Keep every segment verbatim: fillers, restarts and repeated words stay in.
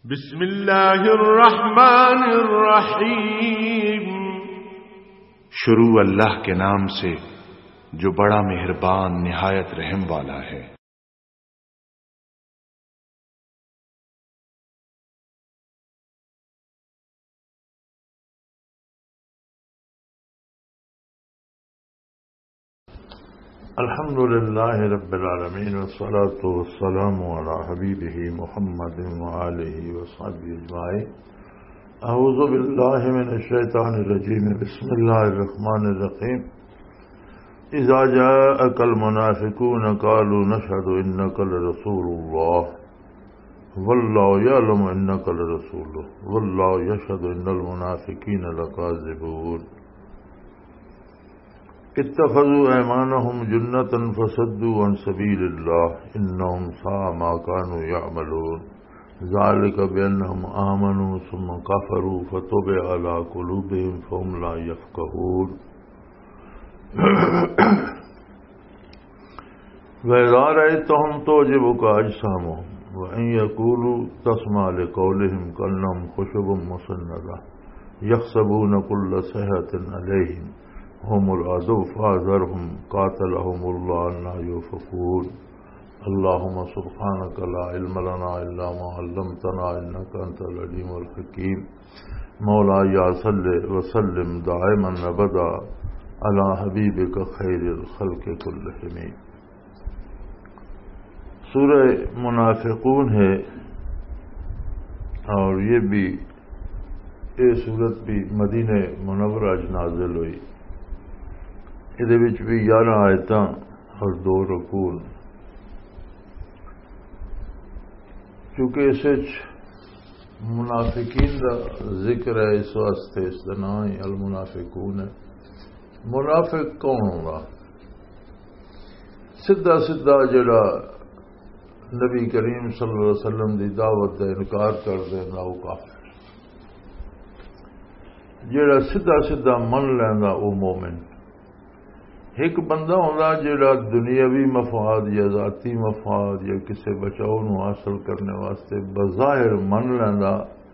بسم اللہ الرحمن الرحیم۔ شروع اللہ کے نام سے جو بڑا مہربان نہایت رحم والا ہے۔ الحمد للہ رب العالمین والصلاة والسلام علی حبیبہ محمد وآلہ وصحبہ اجمعین۔ اعوذ باللہ من الشیطان الرجیم، بسم اللہ الرحمن الرحیم۔ اذا جاءک المنافقون قالوا نشهد انک لرسول اللہ واللہ یعلم انک لرسولہ واللہ یشهد ان المنافقین لکاذبون۔ اتخذوا ایمانهم جنة فصدوا عن سبیل اللہ انہم ساء ما كانوا يعملون۔ ذلك بأنهم آمنوا ثم كفروا فتبع على قلوبهم فهم لا يفقهون۔ وإذا رأيتهم تعجبك أجسامهم وإن يقولوا تسمع لقولهم كأنهم خشب مسندة يحسبون كل صيحة عليهم هم العدو فاحذرهم قاتلهم الله أن يؤفكون۔ اللهم سبحانك لا علم لنا إلا ما علمتنا إنك أنت العليم الحكيم۔ مولاي صل وسلم دائما أبدا على حبيبك خير الخلق كلهم۔ سورہ منافقون ہے، اور یہ بھی یہ سورت بھی مدینہ منورہ نازل ہوئی۔ یہ بھی گیارہ آیتاں اور دو رکوع۔ چونکہ اس منافقین کا ذکر ہے، اس واسطے اس کا نام ہی المنافقون ہے۔ منافق کون ہوگا؟ سیدھا سیدھا جڑا نبی کریم صلی اللہ علیہ وسلم دی دعوت کا انکار کر دینا وہ کافر، جڑا سیدھا سیدھا من لینا وہ مومن۔ ایک بندہ ہونا جڑا دنیاوی مفاد یا ذاتی مفاد یا کسی بچاؤ نو حاصل کرنے واسطے بظاہر من لینا،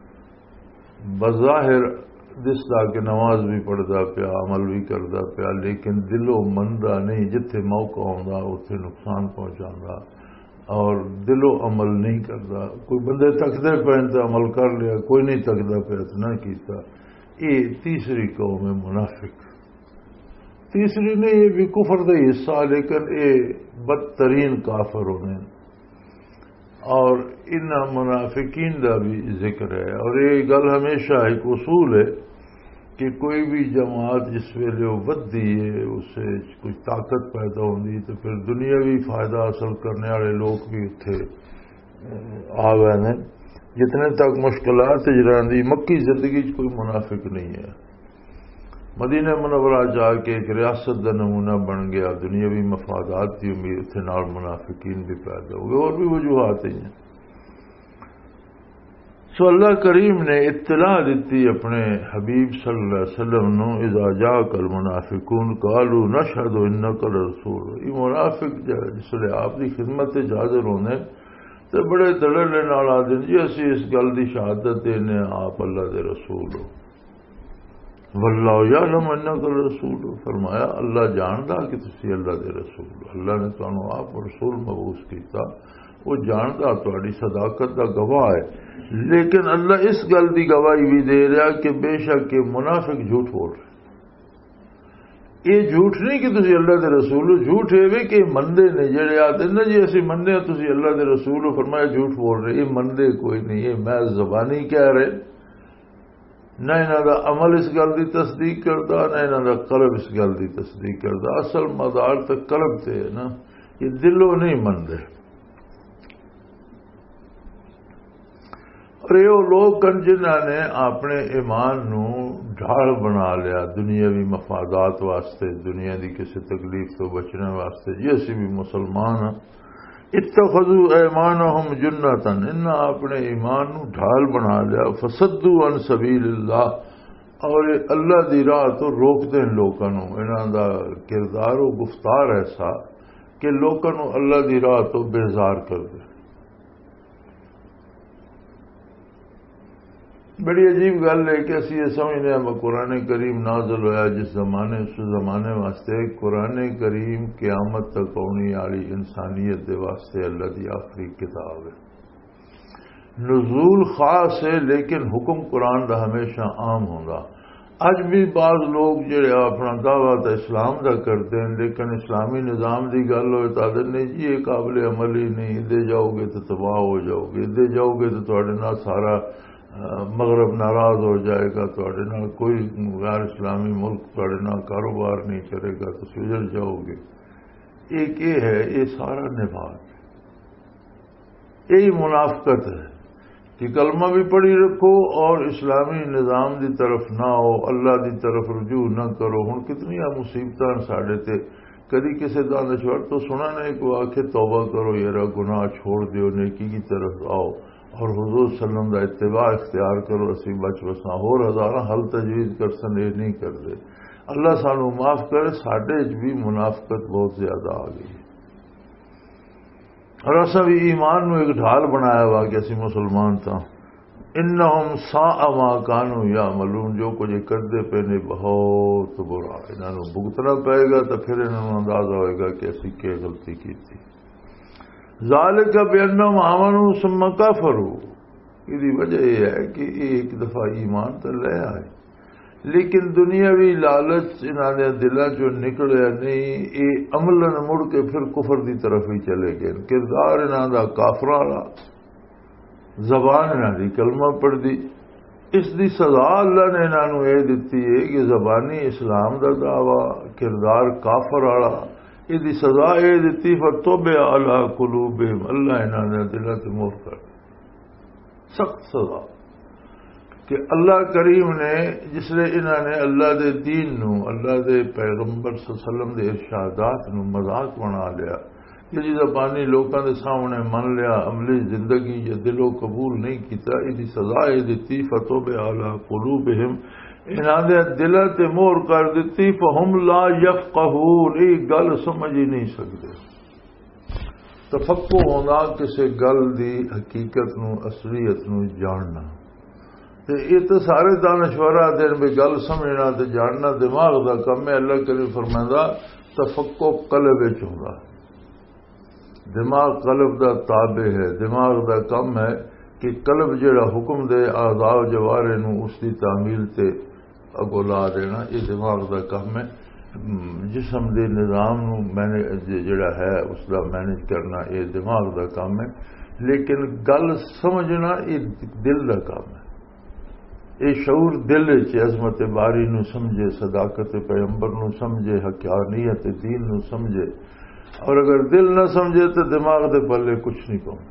بظاہر دستا کہ نماز بھی پڑھتا پیا، عمل بھی کرتا پیا، لیکن دلو مندا نہیں، جتھے موقع ہوندا اتنے نقصان پہنچانا اور دلو عمل نہیں کرتا۔ کوئی بندے تکتے پہ تو عمل کر لیا، کوئی نہیں تکتا پہ تو نہ کیتا۔ یہ تیسری قوم ہے منافق۔ تیسری نہیں، یہ بھی کفر کا حصہ، لیکن یہ بدترین کافر ہونے۔ اور ان منافقین کا بھی ذکر ہے، اور یہ گل ہمیشہ ایک اصول ہے کہ کوئی بھی جماعت جس ویلے وہ ودی ہے، اس سے کچھ طاقت پیدا ہوتی تو پھر دنیاوی فائدہ حاصل کرنے والے لوگ بھی اتنے آ گئے ہیں۔ جتنے تک مشکلات جراندی مکی زندگی کوئی منافق نہیں ہے۔ مدینہ منورہ جا کے ایک ریاست کا نمونہ بن گیا، دنیاوی مفادات کی امید اتنے نال منافقین بھی پیدا ہوئے، اور بھی وجوہات ہیں۔ سو اللہ کریم نے اطلاع دیتی اپنے حبیب صلی اللہ علیہ وسلم نو، اذا جاءک المنافقون قالوا نشهد انک لرسول۔ یہ منافق جس لئے آپ کی خدمت حاضر ہونے تو بڑے دڑلے نال آدھے جی اسی اس گل کی شہادت دینے آپ اللہ دے رسول ہو۔ واللہ یعلم انک لرسول، فرمایا اللہ جاندا کہ تسی اللہ دے رسول ہو۔ اللہ نے تانوں آپ رسول مبعوث کیتا، وہ جاندا تہاڈی صداقت دا گواہ ہے، لیکن اللہ اس گل دی گواہی بھی دے رہا کہ بے شک یہ منافق جھوٹ بول رہے۔ یہ جھوٹ نہیں کہ تسی اللہ دے رسول ہو، جھوٹ ہے کہ مندے نے جڑے آتے نا جی اسی مندے تسی اللہ دے رسول ہو، فرمایا جھوٹ بول رہے۔ یہ مندے کوئی نہیں، یہ محض زبانی کہہ رہے، نہ انہوں کا عمل اس گل کی تصدیق کرتا، نہ انہوں کا قلب اس گل کی تصدیق کرتا۔ اصل مدار تو قلب سے ہے نا، یہ دلوں نہیں منتے۔ اور یہ لوگ جنہوں نے اپنے ایمان نو ڈھال بنا لیا دنیاوی مفادات واسطے، دنیا کی کسی تکلیف تو بچنے واسطے، جی اسی بھی مسلمان ہاں۔ اتخذوا ایمانہم جنتاً، انہاں اپنے ایمان نو ڈھال بنا لیا، فصدوا عن سبیل اللہ، اور اللہ دی راہ تو روکتے ہیں لوگوں نو۔ انہاں دا کردار و گفتار ایسا کہ لوگوں نو اللہ دی راہ تو بیزار کر دے۔ بڑی عجیب گل ہے کہ اسی یہ سمجھنے ہیں قرآن کریم نازل ہوا جس زمانے اس زمانے واسطے قرآن کریم قیامت تک آنے والی انسانیت دے واسطے اللہ دی آخری کتاب ہے. نزول خاص ہے لیکن حکم قرآن دا ہمیشہ عام ہوگا. اج بھی بعض لوگ جڑے اپنا دعویٰ تو اسلام دا کرتے ہیں لیکن اسلامی نظام دی گل ہوئے تو آدھے نہیں جی یہ قابل عمل ہی نہیں، ادھے جاؤ گے تو تباہ ہو جاؤ گے، ادھے جاؤ گے تو تھوڑے نال سارا مغرب ناراض ہو جائے گا، تھوڑے نال کوئی غیر اسلامی ملک تھوڑے نال کاروبار نہیں کرے گا تو سجڑ جاؤ گے. ایک یہ ہے، یہ سارا نفاق ہے، یہی منافقت ہے کہ کلمہ بھی پڑھی رکھو اور اسلامی نظام دی طرف نہ ہو، اللہ دی طرف رجوع نہ کرو. ہن کتنی مصیبتاں ساڈے تے، کدی کسی دانشور تو سنا نہیں کو آخے توبہ کرو یارا، گناہ چھوڑ دیو، نیکی کی طرف آؤ اور حضور صلی اللہ علیہ وسلم دا اتباع اختیار کرو، اسی بچ بساں. ہور ہزاراں حل تجویز کرسن، یہ نہیں کرتے. اللہ سانو معاف کرے، ساڈے وچ بھی منافقت بہت زیادہ آ گئی. اور اصل بھی ایمان نو ایک ڈھال بنایا ہوا کہ اسی مسلمان تھا. انہم ساء ما کانوا یعملون، جو کچھ کرتے پے نے بہت برا، انہاں نو بھگتنا پائے گا تو پھر انہاں نو اندازہ ہوئے گا کہ اسی کی غلطی کی تھی. ذالک بانہم آمنوا ثم کفروا، یہ وجہ یہ ہے کہ ایک دفعہ ایمان تو لے آئے لیکن دنیاوی لالچ انہوں نے دلوں چو نکلیا نہیں، یہ عملاً مڑ کے پھر کفر دی طرف ہی چلے گئے. کردار انہوں دا کافراں والا، زبان انہوں دی کلمہ پڑھ دی. اس دی سزا اللہ نے انہوں یہ دیتی ہے کہ زبانی اسلام دا دعویٰ، کردار کافر والا، یہ دی سزا یہ دیتی فطبع علی قلوبہم، اللہ انہوں نے دلوں تے مہر کر سخت سزا. کہ اللہ کریم نے جس نے انہوں نے اللہ دے دین نو، اللہ دے پیغمبر صلی اللہ علیہ وسلم دے ارشادات نو مذاق بنا لیا، کہ جی زبانی لوگوں دے سامنے من لیا، عملی زندگی یا دلو قبول نہیں کیتا، یہ سزا یہ دیتی فطبع علی قلوبہم، انہوں نے دلوں تے مہر کر دیتی فہم لا یفقہون، یہ گل سمجھ ہی نہیں سکتے. تفقہ ہونا کسی گل دی حقیقت نو، اصلیت نو جاننا. یہ تو سارے دانشورہ دن بھی گل سمجھنا تے جاننا دماغ دا کم ہے. اللہ کریم فرمائندا تفقہ قلب وچ ہوندا، دماغ قلب دا تابع ہے. دماغ دا کم ہے کہ قلب جڑا حکم دے اعضاء و جوارح نو اس دی تعمیل تے اگو لا دینا، یہ دماغ دا کم ہے. جسم دے نظام نو مینج جڑا ہے اس دا مینج کرنا یہ دماغ دا کام ہے. لیکن گل سمجھنا یہ دل دا کام ہے. یہ شعور دل چ عظمت باری نو سمجھے، صداقت پیغمبر نو سمجھے، حقانیت دین نو سمجھے. اور اگر دل نہ سمجھے تو دماغ دے پلے کچھ نہیں کہوں.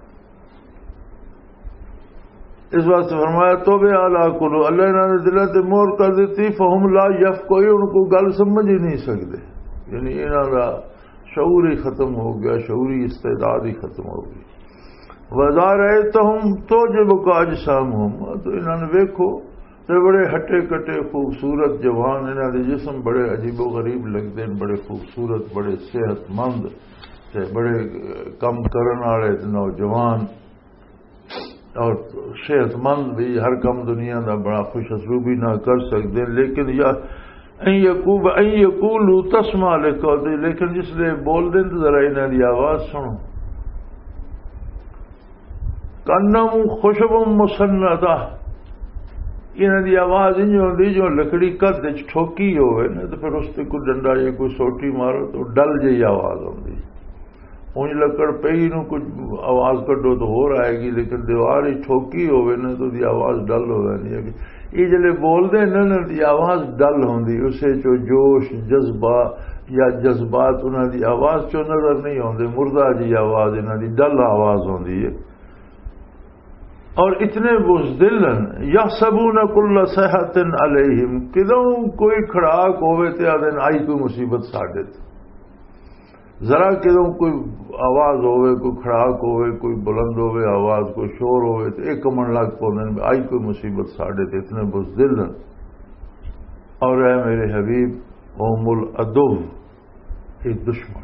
اس واسطے فرمایا توبہ علی قلوب، اللہ نے دلوں تے مہر کر دیتی فہم لا یفقہون، ان کو گل سمجھ ہی نہیں سکتے. یعنی انہاں دا شعور ہی ختم ہو گیا، شعوری استعداد ہی ختم ہو گئی. وَإِذَا رَأَيْتَهُمْ تُعْجِبُكَ أَجْسَامُهُمْ، تو انہوں نے ویکھو تے بڑے ہٹے کٹے خوبصورت جوان، انہاں دے جسم بڑے عجیب و غریب لگتے ہیں، بڑے خوبصورت، بڑے صحت مند تے بڑے کم کرن والے نوجوان اور صحت مند بھی، ہر کم دنیا دا بڑا خوش اسلوبی نہ کر سکتے. لیکن یا این یقولوا تسمع لقولی، لیکن جس لئے بول دیں تو ذرا انہاں دی آواز سنو. کانہم خشب مسندہ، انہاں دی آواز انج ہوندی جو لکڑی قد وچ ٹھوکی ہوئے نا تو پھر اس تے کوئی ڈنڈا یا کوئی سوٹی مارو تو ڈل جی آواز ہوندی. اونج لکڑ پئی نو کچھ آواز کڈو تو ہو آئے گی، لیکن دیوار ہی ٹھوکی ہوئے نا تو دی آواز ڈل ہو جاندی ہے. یہ جلے بول دے نا دی آواز ڈل ہوندی، اسے چو جوش جذبہ یا جذبات انہاں دی آواز چو نظر نہیں ہوندے، مردہ جی آواز انہاں دی ڈل آواز ہوندی ہے. اور اتنے بزدل یحسبون کل صیحۃ علیہم، کدوں کوئی کھڑاک ہوئے تے آدھے آئی کوئی مصیبت ساڈے تے، ذرا کدوں کوئی آواز ہوئے، کوئی کھڑاک ہوئے، کوئی بلند ہوئے آواز، کوئی شور ہوئے تو ایک کمن لگ پوندے آئی کوئی مصیبت ساڈے تے. اتنے بزدل. اور اے میرے حبیب قوم العدو، یہ دشمن،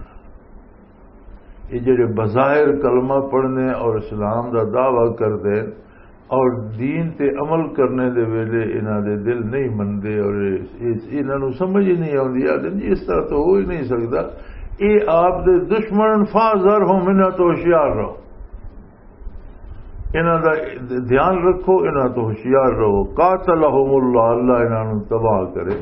یہ جڑے بظاہر کلمہ پڑھنے اور اسلام دا دعویٰ کر دے اور دین تے عمل کرنے دے ویلے انہاں دے دل نہیں مندے اور انہاں نوں سمجھ ہی نہیں آندی آدم جی اس طرح تو ہو ہی نہیں سکتا اے آپ دے دشمن فاضر ہو منہ تو ہوشیار رہو انہاں دا دھیان رکھو انہاں تو ہوشیار رہو قاتلہم اللہ اللہ انہاں نوں تباہ کرے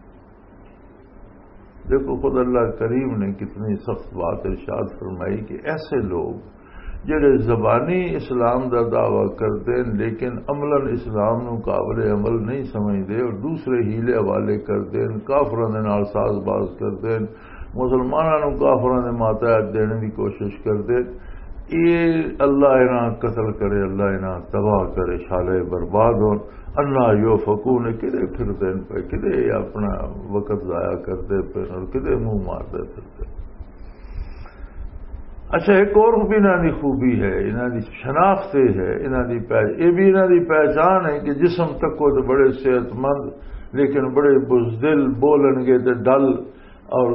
دیکھو خود اللہ کریم نے کتنی سخت بات ارشاد فرمائی کہ ایسے لوگ جڑے زبانی اسلام دا دعویٰ کرتے ہیں لیکن عملاً اسلام نو قابل عمل نہیں سمجھتے اور دوسرے ہیلے حوالے کرتے ہیں کافراں دے نال ساز باز کرتے ہیں مسلماناں نو کافراں دے ماتحت دینے کی کوشش کرتے یہ اللہ انہاں قتل کرے اللہ انہاں تباہ کرے شالے برباد ہون اللہ یو فکون کدے پھرتے ہیں پہ کدے اپنا وقت ضائع کرتے پہ اور کدے منہ مارتے پھرتے اچھا ایک اور بھی انہاں دی خوبی ہے انہاں دی شناخت ہے انہاں دی پہچان یہ بھی انہاں دی پہچان ہے کہ جسم تک کو تو بڑے صحت مند لیکن بڑے بزدل بولن گے تے ڈل اور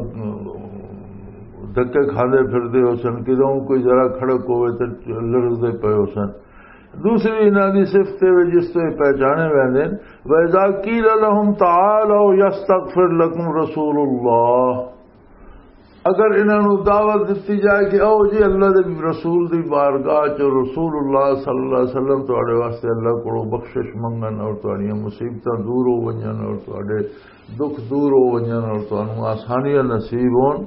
دھکے کھاندے پھردے ہو سن کدوں کوئی ذرا کھڑک ہوئے تے لرزدے پے ہو سن دوسری انہاں دی صفت ہے جس سے پہچانے ویندے وَإِذَا قِيلَ لَهُمْ تَعَالَوْا يَسْتَغْفِرْ لَكُمْ رَسُولُ اللَّهِ اگر انہوں نے دعوت دیتی جائے کہ او جی اللہ دے رسول دی بارگاہ چ رسول اللہ صلی اللہ علیہ وسلم تواڈے واسطے اللہ کو بخشش منگن اور تواڈیاں مصیبتاں دور ہو ونجن اور تواڈے دکھ دور ہو ونجن اور تانوں آسانیاں نصیب ہون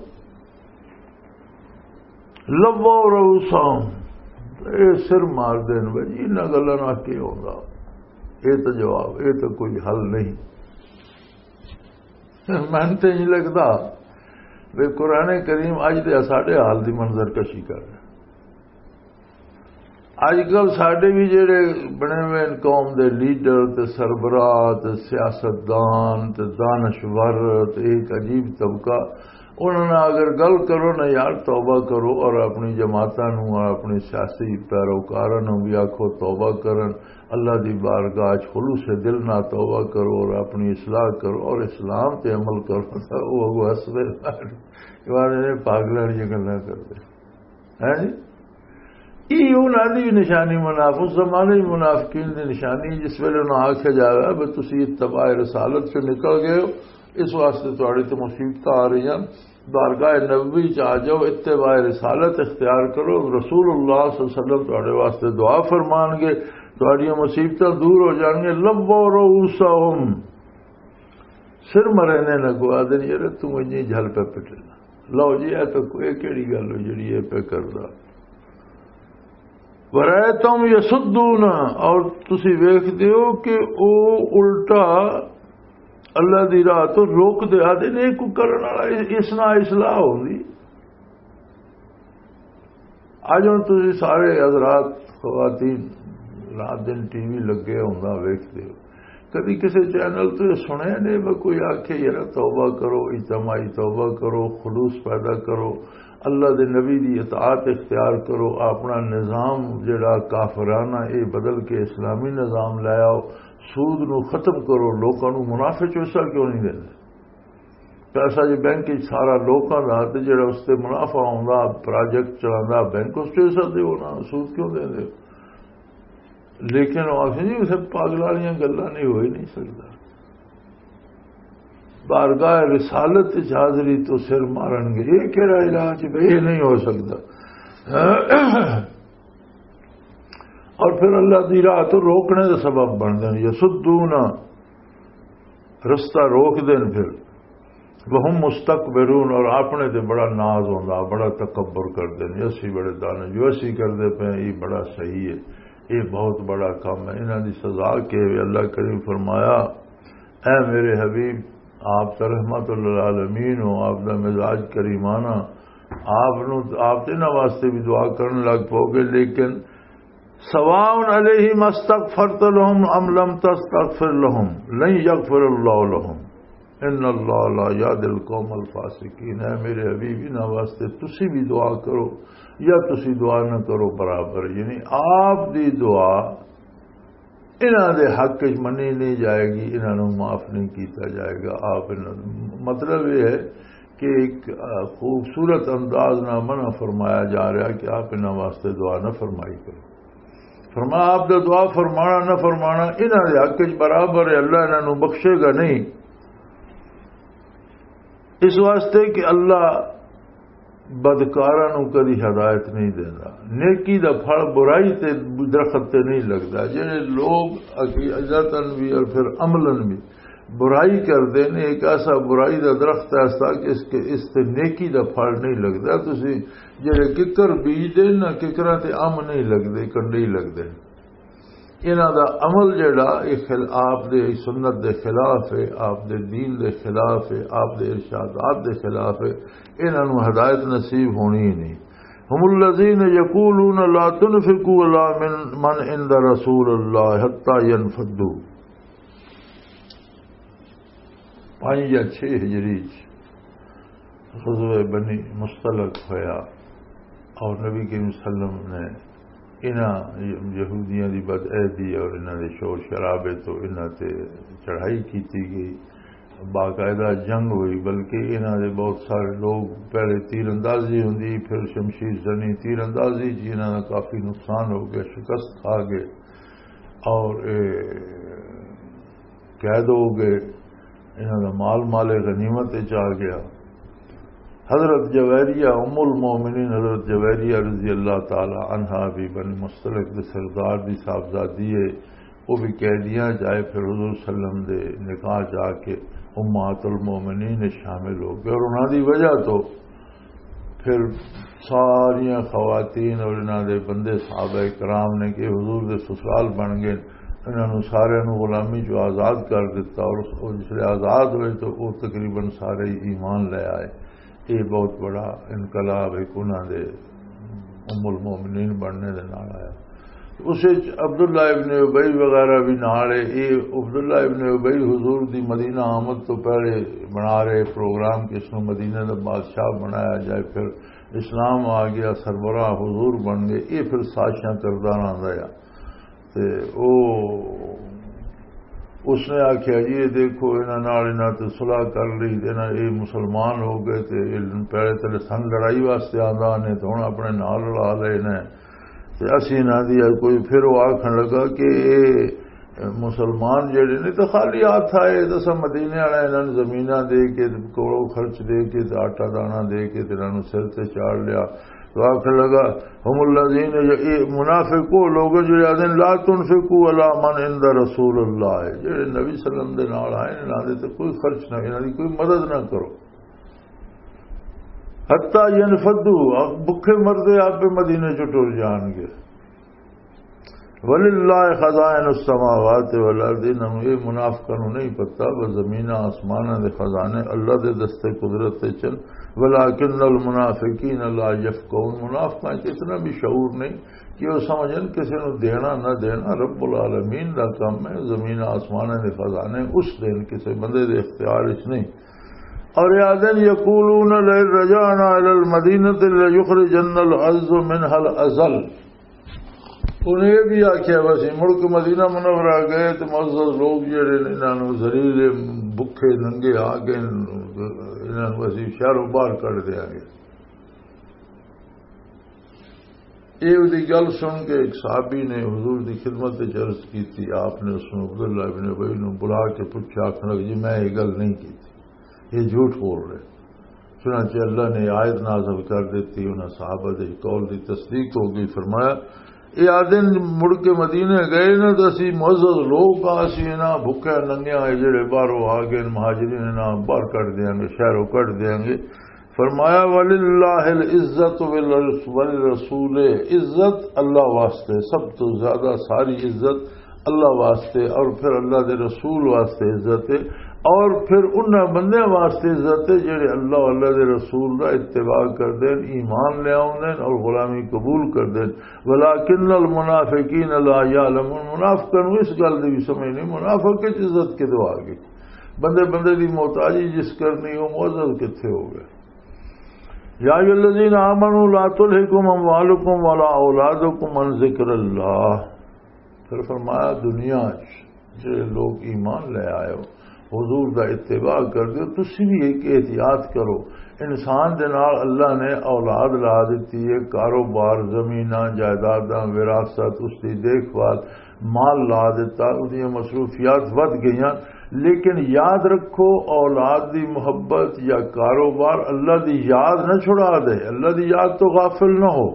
لبو رؤسہم اے سر مار دین بھائی انہاں گلاں نال کی ہوندا اے تو جواب اے تو کوئی حل نہیں من تے نہیں لگدا وے قرآن کریم اج دے ساڈے حال دی منظر کشی کر رہے اج کل ساڈے بھی جڑے بنے ہوئے قوم دے لیڈر تے سربراہ تے سیاستدان تے دانشور تے ایک عجیب طبقہ انہوں نے اگر گل کرو نا یار توبہ کرو اور اپنی جماعتاں نوں اور اپنی سیاسی پیروکاراں نوں بھی آکھو توبہ کرن اللہ دی بارگاہ خلوص دل نہ توبہ کرو اور اپنی اصلاح کرو اور اسلام تے عمل کرو وہ ہسدے نے پاگلاں دی گلاں کردے ہیں جی یہ انہاں دی نشانی منافق اس زمانے دی منافقین دی نشانی جس ویلے انہاں آکھیا جاوے بے تسی اتباع رسالت سے نکل گئے ہو اس واسطے تواڈی تے مصیبتاں آ رہی ہیں بارگاہ نبوی چ آ جاؤ اتباع رسالت اختیار کرو رسول اللہ صلی اللہ علیہ وسلم تواڈے واسطے دعا فرمان گے تواڈیاں مصیبتاں دور ہو جان گے لبو رؤسہم سر مرنے لگو آدن یار تم انجی جھل پہ پٹنا لو جی اے تو کوئی کیڑی گل ہو جڑی اے پہ کردا ورایتم یسدون اور تسی ویکھدے ہو کہ او الٹا اللہ دی راہ تو روک دے آدھے نہیں کو کرن والا اس نہ اصلاح ہوندی آج ہن تسی سارے حضرات خواتین رات دن ٹی وی لگے ہوندا ویکھدے ہو کبھی کسی چینل تو یہ سنے نہیں کوئی آکھے یار توبہ کرو اجتماعی توبہ کرو خلوص پیدا کرو اللہ دے نبی دی اطاعت اختیار کرو اپنا نظام جڑا کافرانہ اے بدل کے اسلامی نظام لے آؤ سود نو ختم کرو لوکاں نو منافع چوسا کیوں نہیں دیندے پیسہ جی بینک سارا لوکاں دا تے جڑا اس تے منافع ہوندا پروجیکٹ چلاندا بینک اس چوسا دے ہونا سود کیوں دیندے لیکن آخر جی اسے پاگلالیاں گلاں نہیں ہوئی نہیں سکتا بارگاہ رسالت حاضری تو سر مارن گے یہ کہڑا علاج بھائی یہ نہیں ہو سکتا اور پھر اللہ دی راہ تو روکنے کا سبب بن دیں یسدون رستہ روک دیں پھر وہ مستکبرون اور اپنے تے بڑا ناز ہوندا بڑا تکبر کر دیں اسی بڑے دانے جو اسی کردے پے یہ بڑا صحیح ہے یہ بہت بڑا کام ہے انہاں دی سزا کہ اللہ کریم فرمایا اے میرے حبیب آپ تو رحمت للعالمین ہو آپ دا مزاج کریمانہ آپ نو آپ تے نہ واسطے بھی دعا کرنے لگ پو گے لیکن سواء علیہم استغفرت لهم ام لم تستغفر لهم لن یغفر اللہ لهم ان اللہ لا یهدی القوم الفاسقین اے میرے حبیب انہاں واسطے تسی بھی دعا کرو یا تسی دعا نہ کرو برابر یعنی آپ دی دعا انہاں دے حق وچ منی نہیں جائے گی انہاں نوں معاف نہیں کیتا جائے گا آپ مطلب یہ ہے کہ ایک خوبصورت انداز نہ منع فرمایا جا رہا ہے کہ آپ انہاں واسطے دعا نہ فرمائی کرو فرمایا آپ دا دعا فرمانا نہ فرمانا انہاں دے حق وچ برابر ہے، اللہ انہاں نوں بخشے گا نہیں، اس واسطے کہ اللہ بدکاراں نوں کدی ہدایت نہیں دیندا، نیکی دا پھل برائی تے درخت تے نہیں لگدا۔ جڑے لوگ عقیدتاً بھی اور پھر عملاً بھی برائی کردے نے، ایک ایسا برائی دا درخت ایسا کہ اس کے اس تے نیکی دا پھل نہیں لگدا۔ تسی جڑے ککر بیج دے نا، ککراں تے ام نہیں لگدے، کنڈے ہی لگدے۔ انہاں دا عمل جڑا آپ دے سنت دے خلاف ہے، آپ دے دین دے خلاف ہے، آپ دے ارشادات دے خلاف ہے، انہاں نوں ہدایت نصیب ہونی ہی نہیں۔ ہم الذین یقولون لا تنفقوا علی من عند رسول اللہ حتی ینفضوا۔ پانچ یا چھ ہجری غزوہ بنی مصطلق ہویا اور نبی کریم صلی اللہ علیہ وسلم نے انہاں یہودیاں دی بد عہدی اور انہاں دے شور شرابے تو انہاں تے چڑھائی کیتی گئی، باقاعدہ جنگ ہوئی، بلکہ انہاں دے بہت سارے لوگ پہلے تیر اندازی ہوندی، پھر شمشیر زنی تیر اندازی جی انہاں دا کافی نقصان ہو گیا، شکست کھا گئے اور قید ہو گئے، انہاں دا مال مال غنیمت چاہ گیا۔ حضرت جویریہ ام المومنین حضرت جویریہ رضی اللہ تعالی عنہا بھی بنی مصطلق دے سردار دی صاحبزادی ہے، وہ بھی قیدیاں جائے، پھر حضور صلی اللہ علیہ وسلم دے نکاح جا کے امہات المومنین شامل ہو گئے، اور انہاں دی وجہ تو پھر ساریاں خواتین اور انہاں دے بندے صحابہ کرام نے کہ حضور دے سسرال بن گئے، انہوں نے سارے نو غلامی جو آزاد کر دیتا، اور جس لئے آزاد ہوئے تو وہ تقریباً سارے ایمان لے آئے۔ یہ بہت بڑا انقلاب ایک انہوں دے ام المومنین بننے دے نال آیا۔ اسے عبداللہ ابن ابی وغیرہ بھی نالے، یہ عبداللہ ابن ابی حضور دی مدینہ آمد تو پہلے بنا رہے پروگرام کہ اس نے مدینہ دا بادشاہ بنایا جائے، پھر اسلام آ گیا، سربراہ حضور بن گئے، یہ پھر سازشاں کردہ نہ رہا۔ تے او اس نے آخیا جی دیکھو انہوں تو صلح کر لی، یہ مسلمان ہو گئے، پہلے تلے سن لڑائی واسطے آدھا نے تو ہوں اپنے نال لڑا لے نے، اسی نہ دی کوئی پھر وہ آخن لگا کہ مسلمان جڑے نے تو خالی ہاتھ آئے، تو مدینے والے انہوں نے زمین دے کے کوڑو خرچ دے کے آٹا دانا دے کے انہوں نے سر سے چاڑ لیا، تو آخر لگا ہم الذین منافق وہ لوگ جڑے آدھے لا تنفقوا علی من عند رسول اللہ، جڑے نبی صلی اللہ علیہ وسلم دے نال آئے انہاں دے تے کوئی خرچ نہ، انہاں دی کوئی مدد نہ کرو، حتی ینفضوا بکھے مردے آپ مدینے چ ٹر جان گے۔ وللہ خزائن السماوات والارض، انہوں یہ منافقوں نو نہیں پتہ وہ زمین آسمان دے خزانے اللہ دے دستے قدرت تے چن، ولکن المنافقین لا یفقہون، منافقاں اتنا بھی شعور نہیں کہ وہ سمجھن کسی نو دینا نہ دینا رب العالمین دا کام ہے، زمین آسمان دے خزانے اس دن کسی بندے دے اختیار وچ نہیں۔ اور یادن یقولون لئن رجعنا الی المدینۃ لیخرجن العز منها الاذل، انہیں یہ بھی آخیا بس ملک مدینہ منورہ گئے تو معزز لوگ جڑے انہوں ذلیل بکھے ننگے آ کے انہوں بس شہروں باہر کر دیا گے۔ یہ گل سن کے ایک صحابی نے حضور کی خدمت عرض کی تھی، آپ نے اس میں عبداللہ ابن ابی نے بلا کے پوچھا، آخر لگا جی میں یہ گل نہیں کی تھی، یہ جھوٹ بول رہے۔ چنانچہ اللہ نے آیت نازل کر دیتی، انہیں صحابہ دے قول کی تصدیق ہو گئی، فرمایا یہ آدن مڑ کے مدینے گئے نا تو اسی معزز لوگ اسی نا بھکے ننگے آئے جڑے باہروں آ گئے مہاجرین نا باہر کٹ دیں گے، شہروں کٹ دیں گے۔ فرمایا وللہ العزت وللرسول، عزت اللہ واسطے، سب تو زیادہ ساری عزت اللہ واسطے، اور پھر اللہ دے رسول واسطے عزت ہے، اور پھر انہاں بندے واسطے عزت ہے جڑے اللہ و اللہ دے رسول دا اتباع کر دین، ایمان لے آؤں اور غلامی قبول کر دین۔ ولکن المنافقین لا یعلمون، منافقوں اس گل دی بھی سمجھ نہیں، منافق کی عزت کے دو آگے بندے بندے دی محتاجی جس کرنی ہو معزز کتنے ہو گئے۔ یا ایھا الذین آمنوا لا تلھکم اموالکم ولا اولادکم عن ذکر اللہ، پھر فرمایا دنیا جو لوگ ایمان لے آئے ہو حضور دا اتباع کر دو تسی بھی ایک احتیاط کرو انسان دے نال اللہ نے اولاد لا دیتی ہے کاروبار زمیناں جائیداداں وراثت اس کی دیکھ بھال مال لا دیتا اس کی مصروفیات ود گئیاں لیکن یاد رکھو اولاد دی محبت یا کاروبار اللہ دی یاد نہ چھڑا دے اللہ دی یاد تو غافل نہ ہو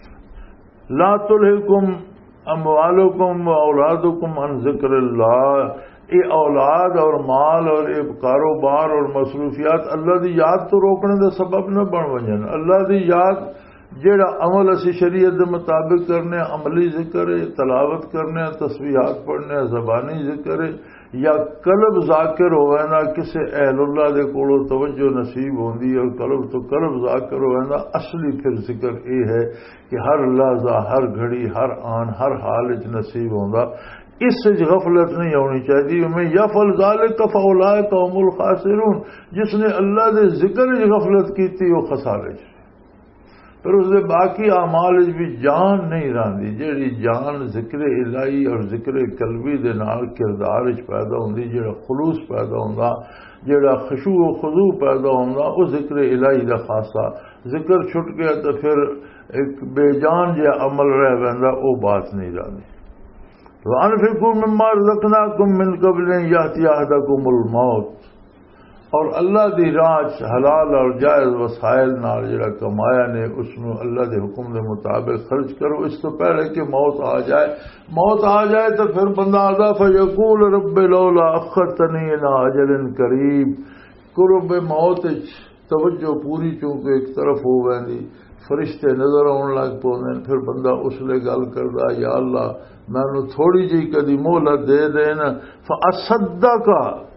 لا تلہکم اموالکم و اولادکم عن ذکر اللہ یہ اولاد اور مال اور یہ کاروبار اور مصروفیات اللہ دی یاد تو روکنے دے سبب نہ بن ونجن اللہ دی یاد جیڑا عمل اسی شریعت دے مطابق کرنے عملی ذکر ہے تلاوت کرنے تسبیحات پڑھنے زبانی ذکر ہے یا قلب ذاکر ہوئے نا کسے اہل اللہ دے کولو توجہ نصیب ہوندی اور قلب تو قلب ذاکر ہوئے نا اصلی پھر ذکر یہ ہے کہ ہر لحظہ ہر گھڑی ہر آن ہر حال وچ نصیب ہوندا اس سے غفلت نہیں ہونی چاہیے میں یفعل ذالک فاولئک هم الخاسرون جس نے اللہ دے ذکر وچ غفلت کیتی وہ خسارے چ پھر اس دے باقی اعمال بھی جان نہیں راندی جیڑی جان ذکر الہی اور ذکر قلبی دے نال کردار وچ پیدا ہوندی جیڑا خلوص پیدا ہوندا جیڑا خشوع و خضوع پیدا ہوندا وہ ذکر الہی دا خاصہ ذکر چھٹ گیا تو پھر ایک بے جان جہا عمل رہ ویندا وہ بات نہیں راندی وَأَنْفِقُوا مِمَّا رَزَقْنَاكُمْ مِنْ قَبْلِ أَنْ يَأْتِيَ أَحَدَكُمُ الْمَوْتُ اور اللہ دی راہ حلال اور جائز وسائل نال جڑا کمایا نے اس نو اللہ دے حکم دے مطابق خرچ کرو اس تو پہلے کہ موت آ جائے موت آ جائے تو پھر بندہ آدھا فَيَقُولُ رَبِّ لَوْلَا أَخَّرْتَنِي إِلَىٰ أَجَلٍ قَرِيبٍ قرب موت توجہ پوری چونکہ ایک طرف ہو ویندی فرشتے نظر آن لگ پوندے پھر بندہ اس لئے گل کردا یا اللہ میں نو تھوڑی جی کدی مہلت دے دینا فاصدق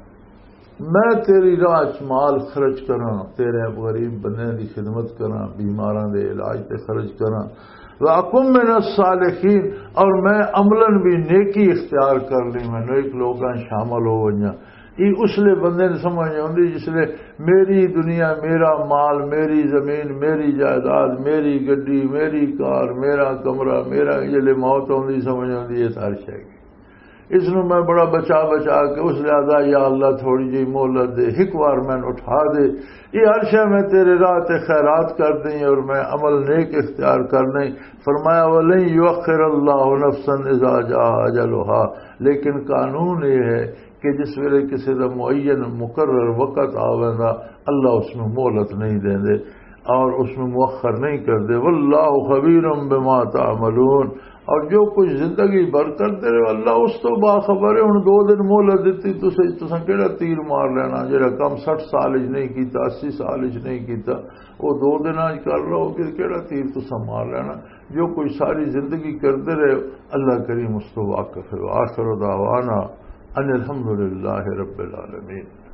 میں تیری راہ مال خرچ کراں تیرے غریب بندے دی خدمت کراں بیماراں دے علاج تے خرچ کراں واقم من الصالحین اور میں عملاً بھی نیکی اختیار کر لی میں نیک لوگاں شامل ہو ونجاں یہ اس لیے بندے نے سمجھ آتی جس لیے میری دنیا میرا مال میری زمین میری جائیداد میری گڈی میری کار میرا کمرہ میرا جلے موت آتی سمجھ آتی ہے ہر شے اس نو میں بڑا بچا بچا کے اس لہذا یا اللہ تھوڑی جی مہلت دے ایک بار میں اٹھا دے یہ ہر شے میں تیرے راہ تے خیرات کر دیں اور میں عمل نیک اختیار کر دیں فرمایا وَلَن يُؤَخِّرَ اللَّهُ نَفْسًا إِذَا جَاءَ أَجَلُهَا لیکن قانون یہ ہے کہ جس ویلے کسی دا معین مقرر وقت آویندا اللہ اس میں مہلت نہیں دیں دے اور اس میں مؤخر نہیں کر دے واللہ خبیر بما تعملون اور جو کچھ زندگی بھر کرتے رہے اللہ اس تو باخبر ہے ہن دو دن مہلت دیتی تسے تساں کیڑا تیر مار لینا جڑا کم سٹھ سال وچ نہیں کیتا اسی سال وچ نہیں کیتا وہ دو دن اج کر لو کہ کیڑا تیر تساں مار لینا جو کچھ ساری زندگی کرتے رہے اللہ کریم اس تو واقف ہے آخر دعوانا ان الحمد للہ رب العالمین.